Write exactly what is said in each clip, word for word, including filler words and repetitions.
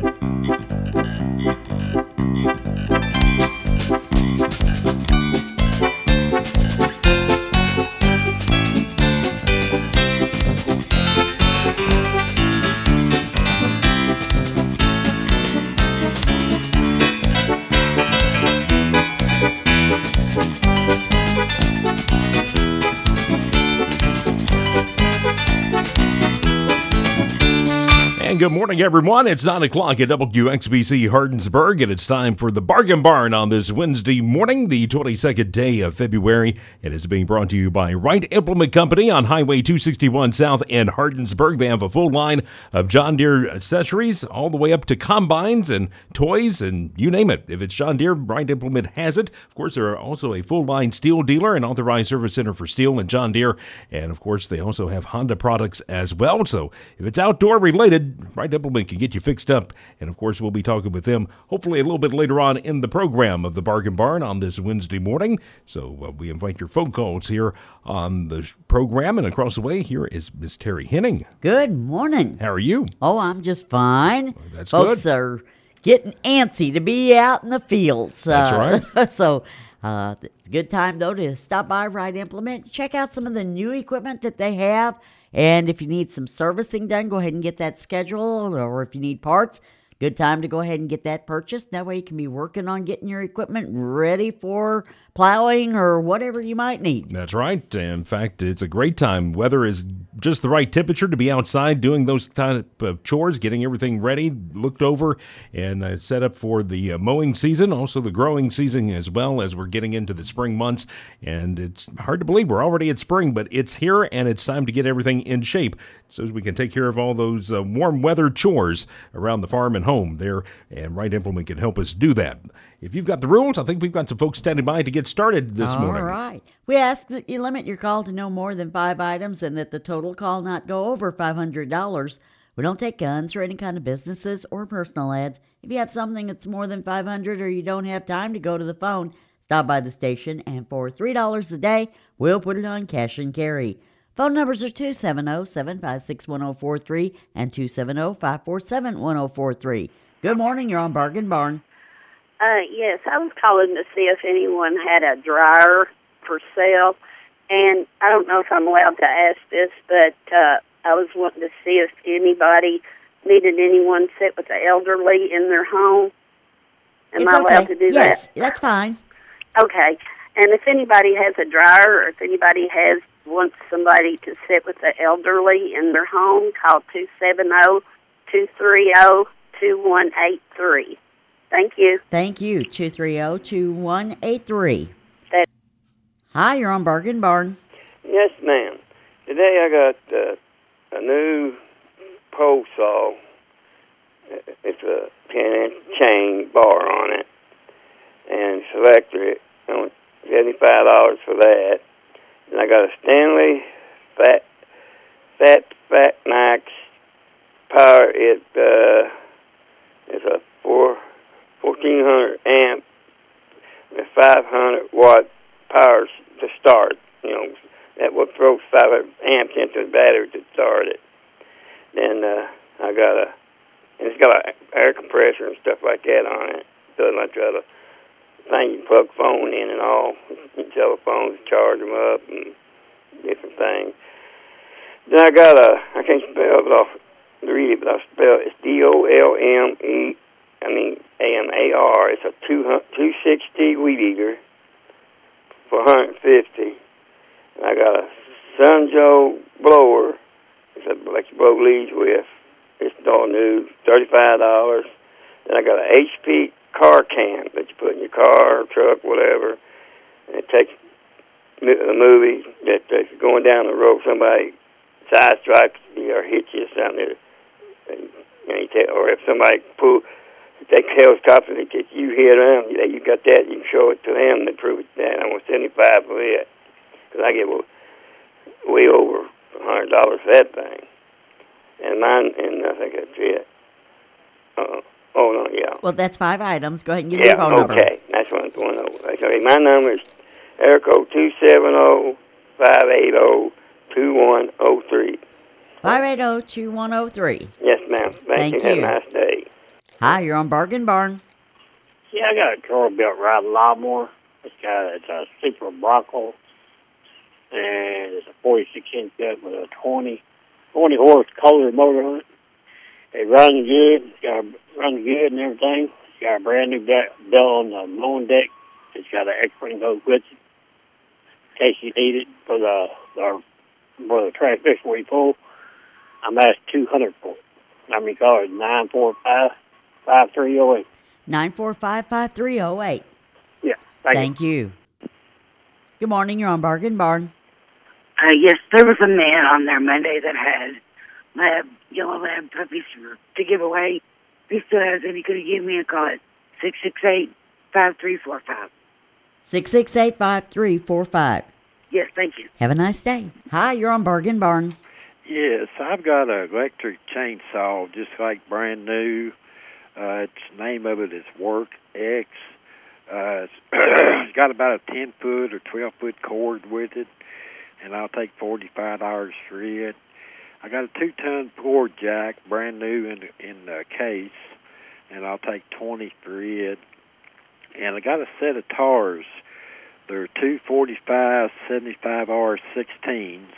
Good morning, everyone. It's nine o'clock at W X B C Hardensburg, and it's time for the Bargain Barn on this Wednesday morning, the twenty-second day of February. It is being brought to you by Wright Implement Company on Highway two sixty-one South in Hardensburg. They have a full line of John Deere accessories, all the way up to combines and toys, and you name it. If it's John Deere, Wright Implement has it. Of course, they're also a full-line steel dealer and authorized service center for steel and John Deere. And, of course, they also have Honda products as well. So if it's outdoor-related, Wright Implement can get you fixed up, and of course we'll be talking with them hopefully a little bit later on in the program of the Bargain Barn on this Wednesday morning. So uh, we invite your phone calls here on the program, and across the way here is Miss Terry Henning. Good morning. How are you? Oh, I'm just fine. Well, that's Folks good. are getting antsy to be out in the fields. That's uh, right. so uh, it's a good time though to stop by Wright Implement, check out some of the new equipment that they have. And if you need some servicing done, go ahead and get that scheduled. Or if you need parts, good time to go ahead and get that purchased. That way you can be working on getting your equipment ready for plowing or whatever you might need. That's right. In fact, it's a great time. Weather is just the right temperature to be outside doing those kind of chores, getting everything ready, looked over, and uh, set up for the uh, mowing season, also the growing season as well as we're getting into the spring months. And it's hard to believe we're already at spring, but it's here, and it's time to get everything in shape so as we can take care of all those uh, warm weather chores around the farm and home there, and Wright Implement can help us do that. If you've got the rules, I think we've got some folks standing by to get started this All morning. All right. We ask that you limit your call to no more than five items and that the total call not go over five hundred dollars. We don't take guns or any kind of businesses or personal ads. If you have something that's more than five hundred dollars or you don't have time to go to the phone, stop by the station, and for three dollars a day, we'll put it on cash and carry. Phone numbers are two seven zero, seven five six, one zero four three and two seven zero, five four seven, one zero four three. Good morning. You're on Bargain Barn. Uh, yes, I was calling to see if anyone had a dryer for sale, and I don't know if I'm allowed to ask this, but uh, I was wanting to see if anybody needed anyone sit with the elderly in their home. Am It's I allowed okay. to do yes, that? Yes, that's fine. Okay, and if anybody has a dryer or if anybody has wants somebody to sit with the elderly in their home, call two seven zero, two three zero, two one eight three. Thank you. Thank you. two three zero, two one eight three. That- Hi, you're on Bargain Barn. Yes, ma'am. Today I got uh, a new pole saw. It's a ten-inch chain bar on it, and it's electric. I want seventy-five dollars for that. And I got a Stanley Fat Fat Fat Max power. It uh, it's a four. fourteen hundred amp with five hundred watt power to start. You know, that will throw five hundred amps into the battery to start it. Then uh, I got a, and it's got an air compressor and stuff like that on it. So I got a thing you plug phone in and all, and telephones, charge them up and different things. Then I got a, I can't spell it off, read it, but I'll spell it. It's D O L M E. I mean, A M A R, it's a two sixty weed eater for one hundred fifty. And I got a Sunjo blower. It's a like you blow leaves with. It's all new, thirty-five dollars. Then I got an H P car cam that you put in your car or truck, whatever. And it takes a movie that if you're going down the road, somebody side strikes you or hits you or something, and, and you tell, or if somebody pull. They helicopter, they get you hit them. You, you got that, you can show it to them. They prove it. That I want seventy-five for it because I get way, way over a hundred dollars for that thing. And mine, and I think that's it. Uh, oh no, yeah. Well, that's five items. Go ahead and give yeah, me your phone number. okay. That's what I'm going over. Okay, my number is area code two seven zero, five eight zero, two one zero three. five eight zero, two one zero three. Yes, ma'am. Thank, Thank you. you. Have a nice day. Hi, you're on Bargain Barn. Yeah, I got a Troy-Bilt ride lawnmower. It's got it's a Super Bronco, and it's a forty-six inch gut with a twenty, twenty horse Kohler motor on it. It runs good. It's got runs good and everything. It's got a brand new belt on the mowing deck. It's got an X-ring hose with it in case you need it for the the for the trash fish where you pull. I'm asking two hundred for it. How many cars? Nine four five five three zero eight. nine four five, five three zero eight. Yeah. Thank, Thank you. you. Good morning. You're on Bargain Barn. Uh, yes, there was a man on there Monday that had lab, yellow lab puppies to give away. If he still has any, could he give me a call at six six eight, five three four five? six six eight, five three four five. Yes, thank you. Have a nice day. Hi, you're on Bargain Barn. Yes, I've got an electric chainsaw just like brand new. Uh, its name of it is Work X. Uh, it's, it's got about a ten foot or twelve foot cord with it, and I'll take forty-five dollars for it. I got a two ton cord jack, brand new in the, in the case, and I'll take twenty for it. And I got a set of tars. They're two forty-five seventy-five R sixteens,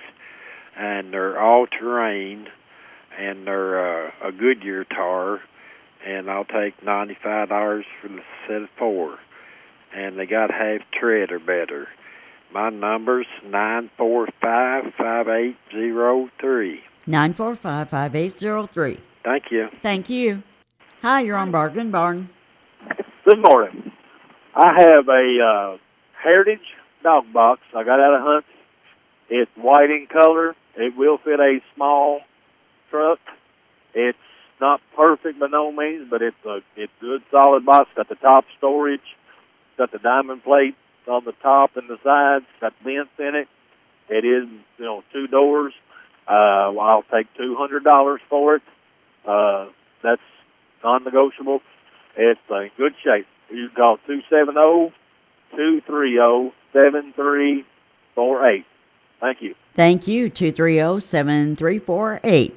and they're all terrain, and they're uh, a Goodyear tar. And I'll take ninety-five dollars for the set of four. And they got half tread or better. My number's nine four five, five eight zero three. nine four five, five eight zero three. Thank you. Thank you. Hi, you're on Bargain Barn. Good morning. I have a uh, Heritage dog box I got out of hunt. It's white in color. It will fit a small truck. It's not perfect by no means, but it's a it's a good solid box. Got the top storage, got the diamond plate on the top and the sides, got vents in it. It is, you know, two doors. Uh, I'll take two hundred dollars for it. Uh, that's non-negotiable. It's in good shape. You can call two seven zero, two three zero, seven three four eight. Thank you. Thank you, two three zero, seven three four eight.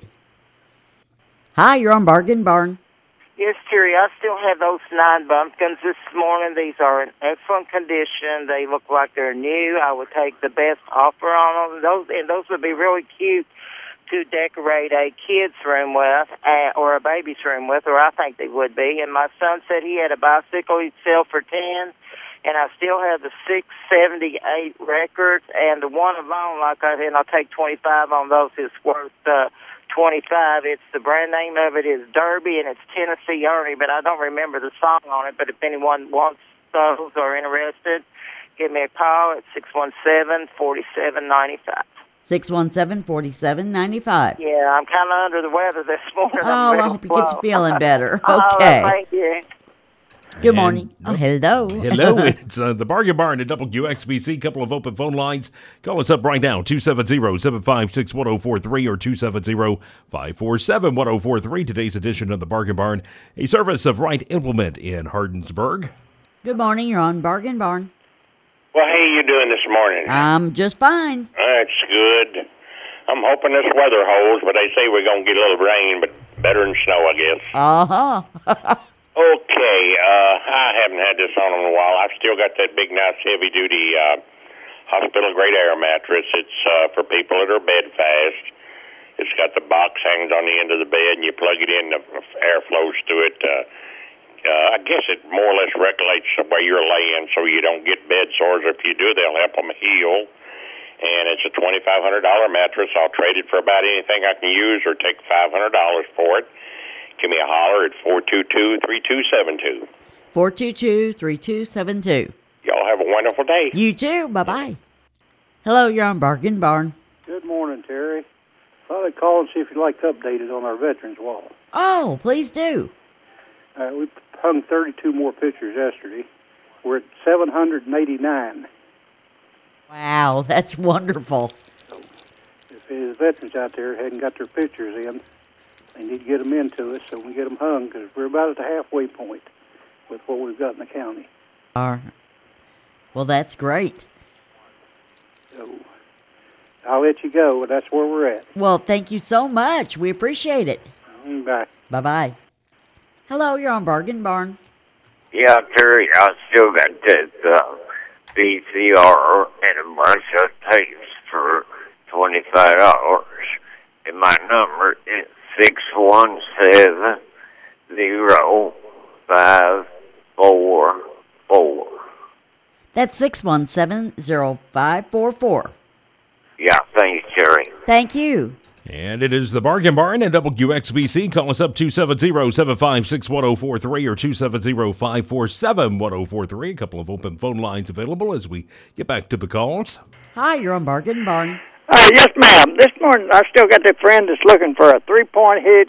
Hi, you're on Bargain Barn. Yes, Terry, I still have those nine bumpkins this morning. These are in excellent condition. They look like they're new. I would take the best offer on them. Those, and those would be really cute to decorate a kid's room with, uh, or a baby's room with, or I think they would be. And my son said he had a bicycle he'd sell for ten, and I still have the six seventy-eight records, and the one alone, like I said, I'll take twenty-five on those, is worth uh, twenty-five. It's the brand name of it is Derby, and it's Tennessee Ernie, but I don't remember the song on it. But if anyone wants those or interested, give me a call at six one seven, four seven nine five. six one seven, four seven nine five. Yeah, I'm kind of under the weather this morning. Oh, I hope you get you feeling better. Okay. Uh, thank you. Good And- morning. Oh, hello. Hello, it's uh, the Bargain Barn at W X B C. Couple of open phone lines. Call us up right now, two seven zero, seven five six, one zero four three or two seven zero, five four seven, one zero four three. Today's edition of the Bargain Barn, a service of Wright Implement in Hardensburg. Good morning. You're on Bargain Barn. Well, how you doing this morning? I'm just fine. That's good. I'm hoping this weather holds, but they say we're going to get a little rain, but better than snow, I guess. Uh-huh. Okay, uh, I haven't had this on in a while. I've still got that big, nice, heavy-duty uh, hospital-grade air mattress. It's uh, for people that are bed-fast. It's got the box hangs on the end of the bed, and you plug it in, the air flows through it. Uh, uh, I guess it more or less regulates where you're laying so you don't get bed sores. If you do, they'll help them heal. And it's a twenty-five hundred dollars mattress. I'll trade it for about anything I can use or take five hundred dollars for it. Give me a holler at four two two, three two seven two. four two two, three two seven two. Y'all have a wonderful day. You too. Bye-bye. Hello, you're on Bargain Barn. Good morning, Terry. Thought I'd call and see if you'd like to update it on our veterans wall. Oh, please do. Uh, we hung thirty-two more pictures yesterday. We're at seven hundred eighty-nine. Wow, that's wonderful. So if there's veterans out there who hadn't got their pictures in, they need to get them into us so we get them hung, because we're about at the halfway point with what we've got in the county. Uh, well, that's great. So I'll let you go, but that's where we're at. Well, thank you so much. We appreciate it. Bye. Bye-bye. Hello, you're on Bargain Barn. Yeah, Terry, I still got that uh, V C R and a bunch of tapes for twenty-five dollars. And my number is six one seven zero five four four. That's six one seven zero five four four. Yeah, thank you, Terry. Thank you. And it is the Bargain Barn at W X B C. Call us up two seven zero, seven five six, one zero four three or two seven zero, five four seven, one zero four three. A couple of open phone lines available as we get back to the calls. Hi, you're on Bargain Barn. Uh, yes, ma'am. This morning I still got that friend that's looking for a three-point hitch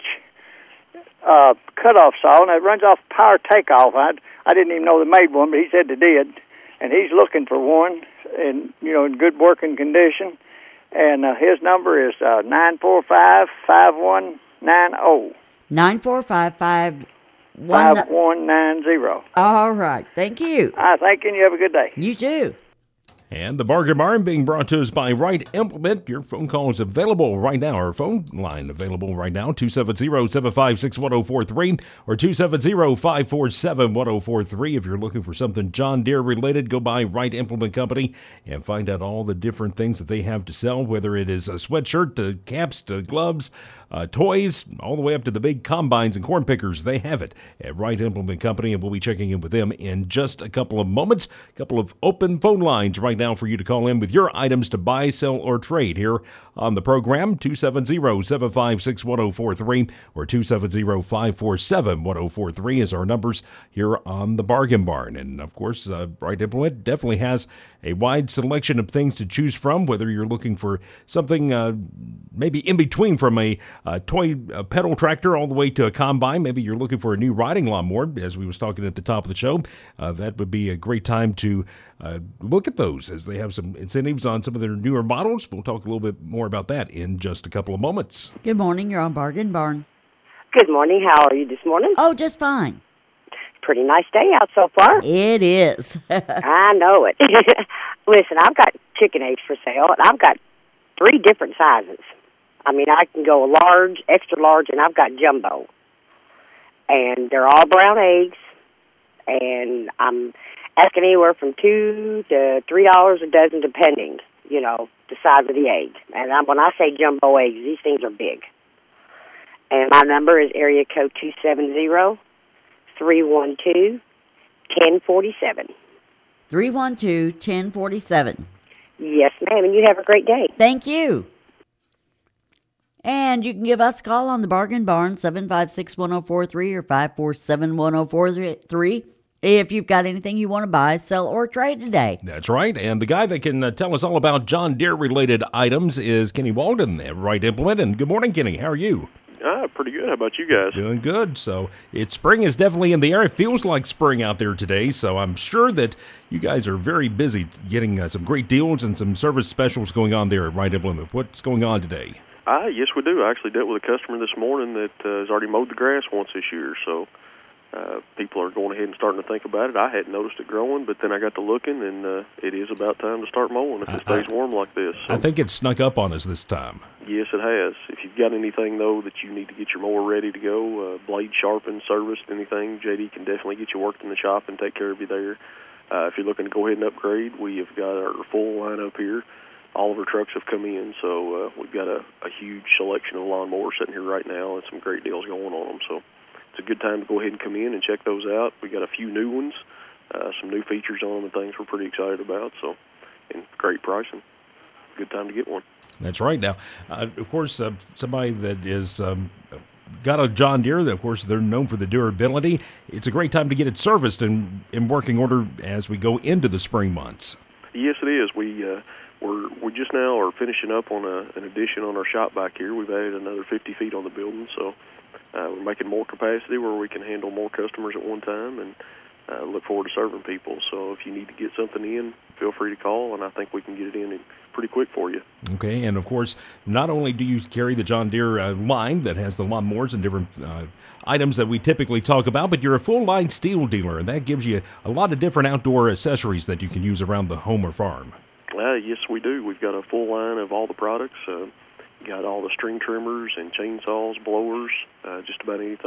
uh, cutoff saw, and it runs off power takeoff. I, I didn't even know they made one, but he said they did. And he's looking for one, in, you know, in good working condition. And uh, his number is uh, nine four five, five one nine zero. nine four five five five one nine zero. All right. Thank you. I thank you, and you have a good day. You too. And the Bargain Barn being brought to us by Right Implement. Your phone call is available right now. Our phone line available right now, two seven zero, seven five six, one zero four three or two seven zero, five four seven, one zero four three. If you're looking for something John Deere related, go by Right Implement Company and find out all the different things that they have to sell, whether it is a sweatshirt to caps to gloves, uh, toys, all the way up to the big combines and corn pickers. They have it at Right Implement Company, and we'll be checking in with them in just a couple of moments. A couple of open phone lines right now for you to call in with your items to buy, sell, or trade here on the program. two seven zero, seven five six, one zero four three or two seven zero, five four seven, one zero four three is our numbers here on the Bargain Barn. And of course, uh, Right Implement definitely has a wide selection of things to choose from, whether you're looking for something uh, maybe in between from a uh, toy uh, pedal tractor all the way to a combine. Maybe you're looking for a new riding lawnmower, as we was talking at the top of the show. Uh, that would be a great time to uh, look at those, as they have some incentives on some of their newer models. We'll talk a little bit more about that in just a couple of moments. Good morning. You're on Bargain Barn. Good morning. How are you this morning? Oh, just fine. Pretty nice day out so far. It is. I know it. Listen, I've got chicken eggs for sale, and I've got three different sizes. I mean, I can go large, extra large, and I've got jumbo. And they're all brown eggs, and I'm asking anywhere from two to three dollars a dozen, depending, you know, the size of the egg. And I, when I say jumbo eggs, these things are big. And my number is area code two seven zero, three one two, one zero four seven. three one two, one zero four seven. Yes, ma'am, and you have a great day. Thank you. And you can give us a call on the Bargain Barn, seven five six, one zero four three or five four seven, one zero four three, if you've got anything you want to buy, sell, or trade today. That's right. And the guy that can uh, tell us all about John Deere-related items is Kenny Walden at Right Implement. And good morning, Kenny. How are you? Ah, pretty good. How about you guys? Doing good. So it's spring is definitely in the air. It feels like spring out there today. So I'm sure that you guys are very busy getting uh, some great deals and some service specials going on there at Right Implement. What's going on today? Ah, yes, we do. I actually dealt with a customer this morning that uh, has already mowed the grass once this year. So uh, people are going ahead and starting to think about it. I hadn't noticed it growing, but then I got to looking, and uh, it is about time to start mowing if it I, stays warm like this. So. I think it snuck up on us this time. Yes, it has. If you've got anything, though, that you need to get your mower ready to go, uh, blade sharpened, serviced, anything, J D can definitely get you worked in the shop and take care of you there. Uh, if you're looking to go ahead and upgrade, we have got our full lineup here. All of our trucks have come in, so uh, we've got a, a huge selection of lawnmowers sitting here right now and some great deals going on them. So it's a good time to go ahead and come in and check those out. We got a few new ones, uh, some new features on them and things we're pretty excited about. So, and great pricing. Good time to get one. That's right. Now, uh, of course, uh, somebody that is um, got a John Deere, of course, they're known for the durability. It's a great time to get it serviced and in working order as we go into the spring months. Yes, it is. We uh, we're we just now are finishing up on a, an addition on our shop back here. We've added another fifty feet on the building, so uh, we're making more capacity where we can handle more customers at one time, and uh, look forward to serving people. So if you need to get something in, feel free to call, and I think we can get it in pretty quick for you. Okay, and of course, not only do you carry the John Deere uh, line that has the lawnmowers and different uh, items that we typically talk about, but you're a full-line steel dealer, and that gives you a lot of different outdoor accessories that you can use around the home or farm. Uh, yes, we do. We've got a full line of all the products. Uh, got all the string trimmers and chainsaws, blowers, uh, just about anything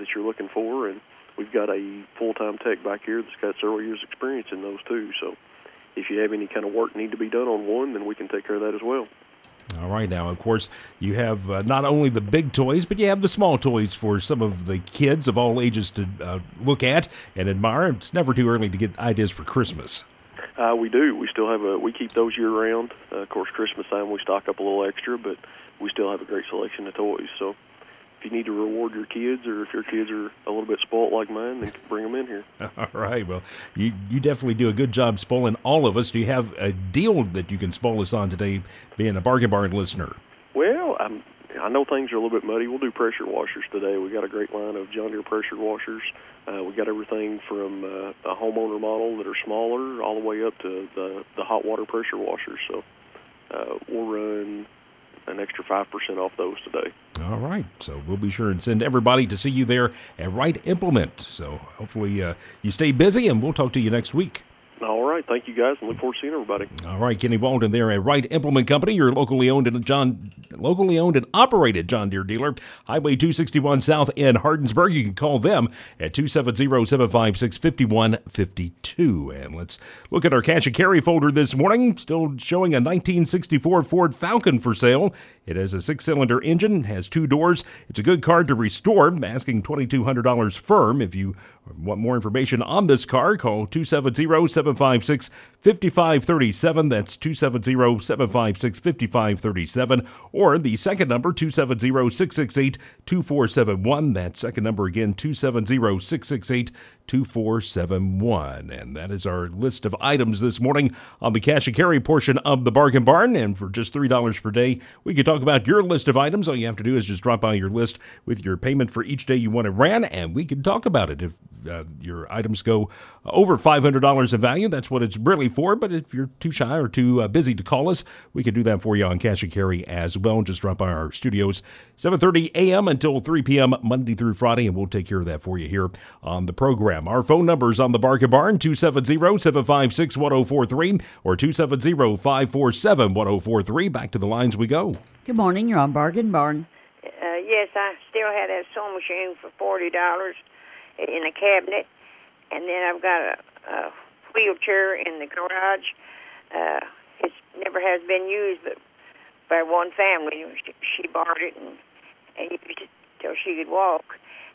that you're looking for, and we've got a full-time tech back here that's got several years' experience in those too. So if you have any kind of work need to be done on one, then we can take care of that as well. All right. Now, of course, you have uh, not only the big toys, but you have the small toys for some of the kids of all ages to uh, look at and admire. It's never too early to get ideas for Christmas. Uh, we do. We still have a. We keep those year round. Uh, of course, Christmas time we stock up a little extra, but we still have a great selection of toys. So if you need to reward your kids, or if your kids are a little bit spoiled like mine, then bring them in here. All right. Well, you, you definitely do a good job spoiling all of us. Do you have a deal that you can spoil us on today, being a Bargain Barn listener? Well, I'm, I know things are a little bit muddy. We'll do pressure washers today. We got a great line of John Deere pressure washers. Uh, we got everything from uh, a homeowner model that are smaller all the way up to the, the hot water pressure washers. So uh, we'll run an extra five percent off those today. All right. So we'll be sure and send everybody to see you there at Wright Implement. So hopefully uh, you stay busy, and we'll talk to you next week. All right. Thank you, guys, and look forward to seeing everybody. All right. Kenny Walden there at Wright Implement Company, your locally owned and John, locally owned and operated John Deere dealer, Highway two sixty-one South in Hardensburg. You can call them at two seven zero, seven five six, five one five two. And let's look at our cash and carry folder this morning. Still showing a nineteen sixty-four Ford Falcon for sale. It has a six-cylinder engine, has two doors. It's a good car to restore, asking twenty-two hundred dollars firm. If you want more information on this car, call two seven zero, seven five six, five five three seven. That's two seven zero, seven five six, five five three seven. Or the second number, two seven zero, six six eight, two four seven one. That second number again, two seven zero, six six eight, two four seven one. And that is our list of items this morning on the cash and carry portion of the Bargain Barn. And for just three dollars per day, we can talk about your list of items. All you have to do is just drop by your list with your payment for each day you want it ran, and we can talk about it. If uh, your items go over five hundred dollars in value, that's what it's really for. But if you're too shy or too uh, busy to call us, we can do that for you on cash and carry as well. Just drop by our studios, seven thirty a.m. until three p.m. Monday through Friday, and we'll take care of that for you here on the program. Our phone numbers on the Bargain Barn, two seven zero, seven five six, one zero four three or two seven zero, five four seven, one zero four three. Back to the lines we go. Good morning. You're on Bargain Barn. Uh, yes, I still have that sewing machine for forty dollars in a cabinet, and then I've got a, a wheelchair in the garage. Uh, it never has been used, but by one family, she, she borrowed it and, and used it till she could walk.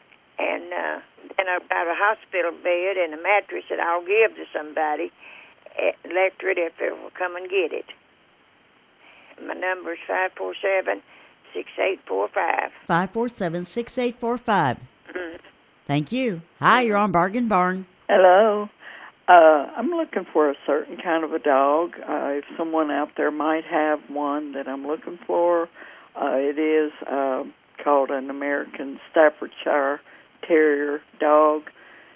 And uh, then I've got a hospital bed and a mattress that I'll give to somebody, electric, if they will come and get it. My number is five four seven, six eight four five. five four seven, six eight four five. Mm-hmm. Thank you. Hi, you're on Bargain Barn. Hello. Uh, I'm looking for a certain kind of a dog. Uh, if someone out there might have one that I'm looking for, uh, it is uh, called an American Staffordshire Terrier dog.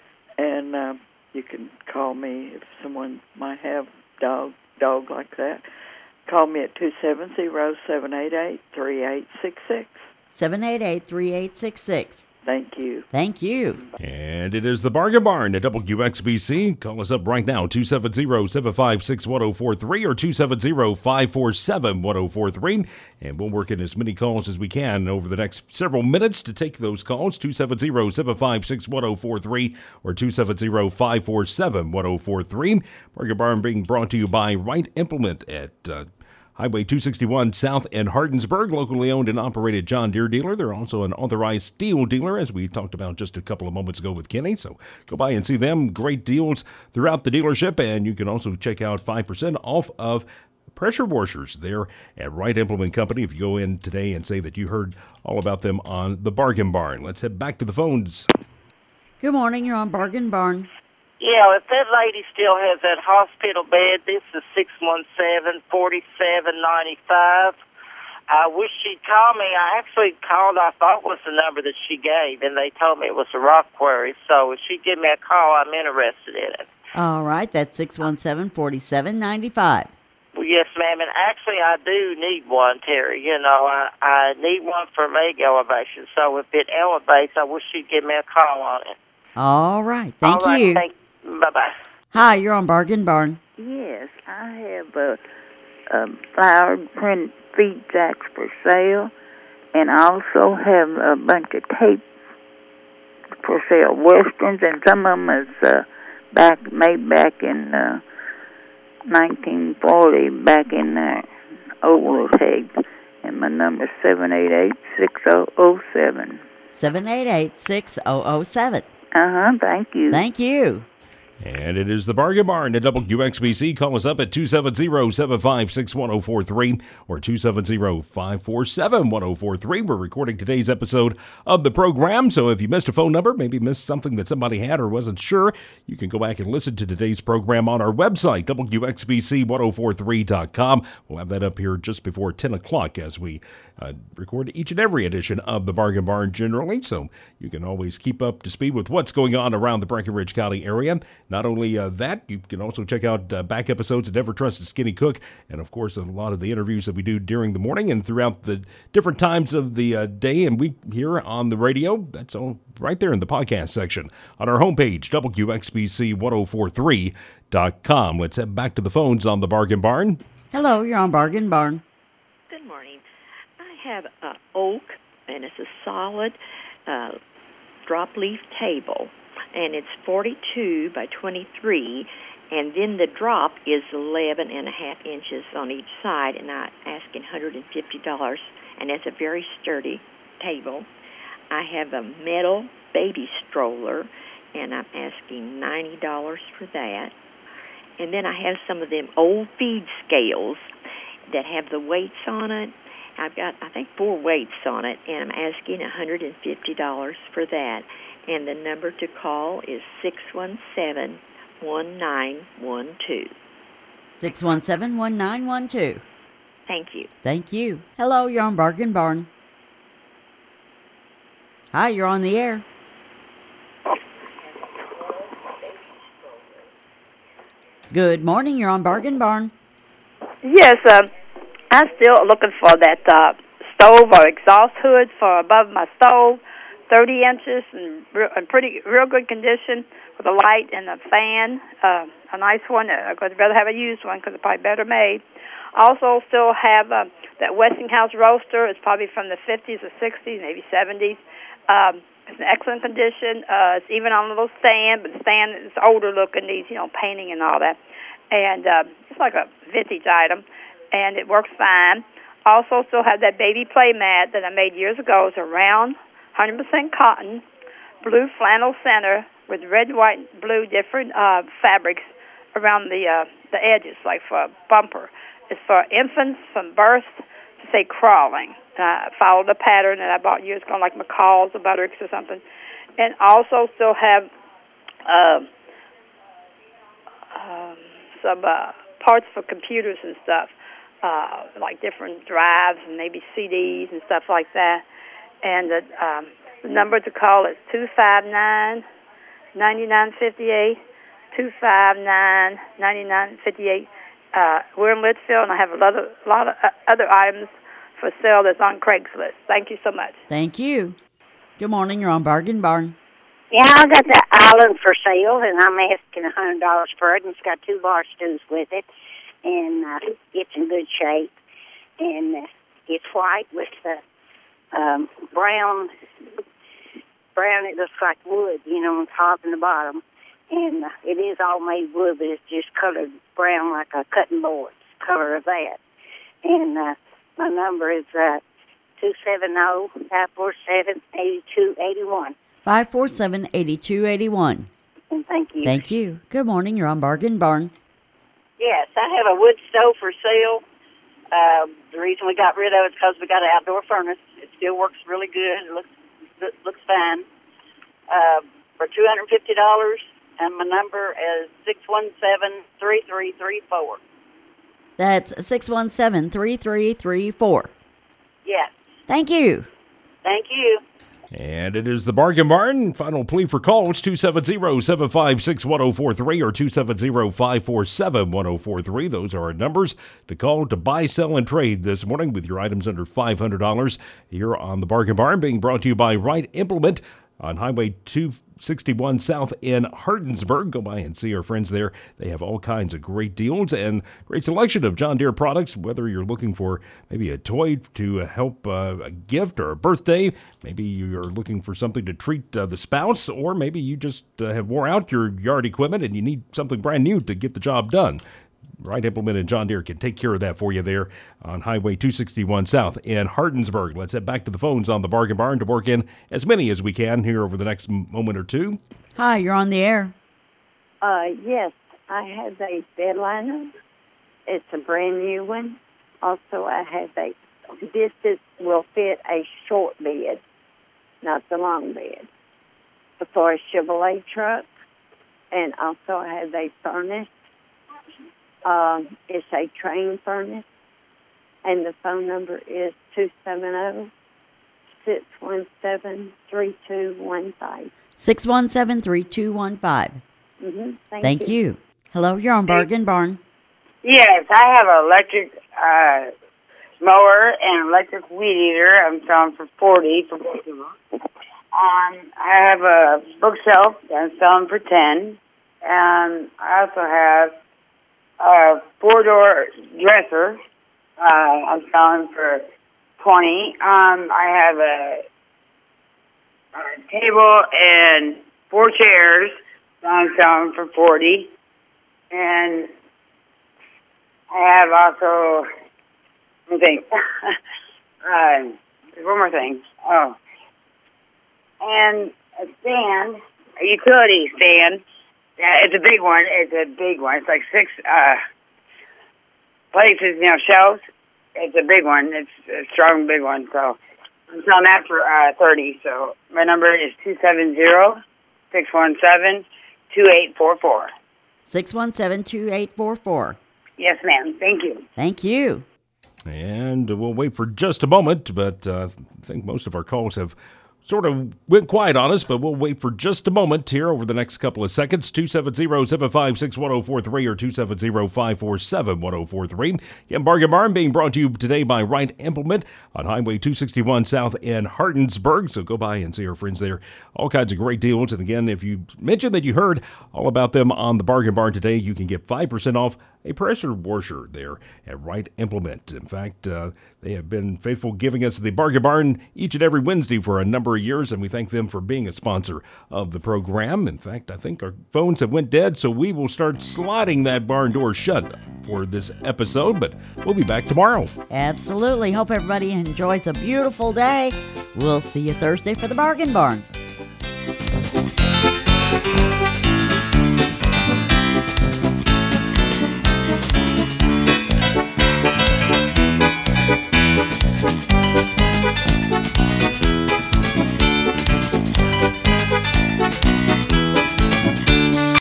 And uh, you can call me if someone might have dog dog like that. Call me at two seven zero, seven eight eight, three eight six six. seven eight eight, three eight six six. Thank you. Thank you. And it is the Bargain Barn at W X B C. Call us up right now, two seven zero, seven five six, one zero four three or two seven zero, five four seven, one zero four three. And we'll work in as many calls as we can over the next several minutes to take those calls, two seven zero, seven five six, one zero four three or two seven zero, five four seven, one zero four three. Bargain Barn being brought to you by Wright Implement at uh, Highway two sixty-one South in Hardensburg, locally owned and operated John Deere dealer. They're also an authorized steel dealer, as we talked about just a couple of moments ago with Kenny. So go by and see them. Great deals throughout the dealership, and you can also check out five percent off of pressure washers there at Wright Implement Company. If you go in today and say that you heard all about them on the Bargain Barn. Let's head back to the phones. Good morning. You're on Bargain Barn. Yeah, if that lady still has that hospital bed, this is six one seven, four seven nine five. I wish she'd call me. I actually called, I thought was the number that she gave, and they told me it was a rock quarry. So if she'd give me a call, I'm interested in it. All right, that's six one seven, four seven nine five. Well, yes, ma'am, and actually I do need one, Terry. You know, I, I need one for leg elevation. So if it elevates, I wish she'd give me a call on it. All right, thank All right, you. Thank Bye-bye. Hi, you're on Bargain Barn. Yes, I have a, a flowered print feed jacks for sale, and I also have a bunch of tape for sale. Westerns, and some of them is uh, back made back in uh, nineteen forty, back in the old tapes. And my number is seven eight eight, six zero zero seven. seven eight eight, six zero zero seven. Uh-huh, thank you. Thank you. And it is the Bargain Barn at W X B C. Call us up at two seven zero, seven five six, one zero four three or two seven zero, five four seven, one zero four three. We're recording today's episode of the program, so if you missed a phone number, maybe missed something that somebody had or wasn't sure, you can go back and listen to today's program on our website, W X B C ten forty-three dot com. We'll have that up here just before ten o'clock as we uh, record each and every edition of the Bargain Barn generally, so you can always keep up to speed with what's going on around the Breckenridge County area. Not only uh, that, you can also check out uh, back episodes of Never Trust a Skinny Cook, and of course a lot of the interviews that we do during the morning and throughout the different times of the uh, day and week here on the radio. That's all right there in the podcast section on our homepage, W X B C ten forty-three dot com. Let's head back to the phones on the Bargain Barn. Hello, you're on Bargain Barn. Good morning. I have a oak, and it's a solid uh, drop leaf table. And it's forty-two by twenty-three, and then the drop is eleven and a half inches on each side, and I'm asking one hundred fifty dollars, and it's a very sturdy table. I have a metal baby stroller, and I'm asking ninety dollars for that. And then I have some of them old feed scales that have the weights on it. I've got, I think, four weights on it, and I'm asking one hundred fifty dollars for that. And the number to call is six one seven, one nine one two. six one seven, one nine one two. Thank you. Thank you. Hello, you're on Bargain Barn. Hi, you're on the air. Good morning, you're on Bargain Barn. Yes, uh, I'm still looking for that uh, stove or exhaust hood for above my stove. thirty inches and real, in pretty real good condition with a light and a fan, uh, a nice one. I'd rather have a used one because it's probably better made. Also, still have uh, that Westinghouse roaster. It's probably from the fifties or sixties, maybe seventies. Um, it's in excellent condition. Uh, it's even on a little stand, but the stand is older looking, needs you know painting and all that. And uh, it's like a vintage item, and it works fine. Also, still have that baby play mat that I made years ago. It's a round, one hundred percent cotton, blue flannel center with red, white, and blue different uh, fabrics around the uh, the edges, like for a bumper. It's for infants from birth to, say, crawling. Uh, followed a pattern that I bought years ago, like McCall's or Buttericks or something. And also still have uh, um, some uh, parts for computers and stuff, uh, like different drives and maybe C Ds and stuff like that. And the, um, the number to call is two five nine, nine nine five eight, two five nine, nine nine five eight. Uh, we're in Litchfield, and I have a lot of, a lot of uh, other items for sale that's on Craigslist. Thank you so much. Thank you. Good morning, you're on Bargain Barn. Yeah, I got that island for sale, and I'm asking one hundred dollars for it, and it's got two bar stools with it, and uh, it's in good shape, and uh, it's white with the um, brown, brown, it looks like wood, you know, on top and the bottom, and uh, it is all made wood, but it's just colored brown like a cutting board, color of that, and uh, my number is uh, two seven zero, five four seven, eight two eight one. five four seven, eight two eight one. And thank you. Thank you. Good morning, you're on Bargain Barn. Yes, I have a wood stove for sale. Uh, the reason we got rid of it is because we got an outdoor furnace. It still works really good. It looks it looks fine. Uh, for two hundred fifty dollars, and my number is six one seven, three three three four. That's six one seven, three three three four. Yes. Thank you. Thank you. And it is the Bargain Barn. Final plea for calls, two seven zero, seven five six, one zero four three or two seven zero, five four seven, one zero four three. Those are our numbers to call to buy, sell, and trade this morning with your items under five hundred dollars here on the Bargain Barn, being brought to you by Wright Implement on Highway two sixty-one South in Hardinsburg. Go by and see our friends there. They have all kinds of great deals and great selection of John Deere products, whether you're looking for maybe a toy to help uh, a gift or a birthday, maybe you're looking for something to treat uh, the spouse, or maybe you just uh, have wore out your yard equipment and you need something brand new to get the job done. Right Implement and John Deere can take care of that for you there on Highway two sixty-one South in Hardinsburg. Let's head back to the phones on the Bargain Barn to work in as many as we can here over the next moment or two. Hi, you're on the air. Uh, yes, I have a bed liner. It's a brand new one. Also, I have a, this is, will fit a short bed, not the long bed, for a Chevrolet truck. And also, I have a furnace. Um, it's a train furnace, and the phone number is two seven zero, six one seven, three two one five. six one seven, three two one five. Mm-hmm. Thank, Thank you. you. Hello, you're on Bargain Barn. Yes, I have an electric uh, mower and electric weed eater. I'm selling for forty for both of them. Um, I have a bookshelf that I'm selling for ten, and I also have a four-door dresser. Uh, I'm selling for twenty. Um, I have a, a table and four chairs that I'm selling for forty, and I have also, let me think, uh, there's one more thing. Oh, and a stand, a utility stand. Yeah, it's a big one. It's a big one. It's like six uh, places, you know, shelves. It's a big one. It's a strong, big one. So I'm selling that for uh, thirty. So my number is two seven zero, six one seven, two eight four four. six one seven, two eight four four. Yes, ma'am. Thank you. Thank you. And we'll wait for just a moment, but uh, I think most of our calls have sort of went quiet on us, but we'll wait for just a moment here over the next couple of seconds. two seven zero, seven five six, one zero four three or two seven zero, five four seven, one zero four three. Again, Bargain Barn being brought to you today by Right Implement on Highway two sixty-one South in Hardinsburg. So go by and see our friends there. All kinds of great deals. And again, if you mentioned that you heard all about them on the Bargain Barn today, you can get five percent off a pressure washer there at Right Implement. In fact, uh, they have been faithful giving us the Bargain Barn each and every Wednesday for a number of years, and we thank them for being a sponsor of the program. In fact, I think our phones have went dead, so we will start sliding that barn door shut for this episode, but we'll be back tomorrow. Absolutely. Hope everybody enjoys a beautiful day. We'll see you Thursday for the Bargain Barn.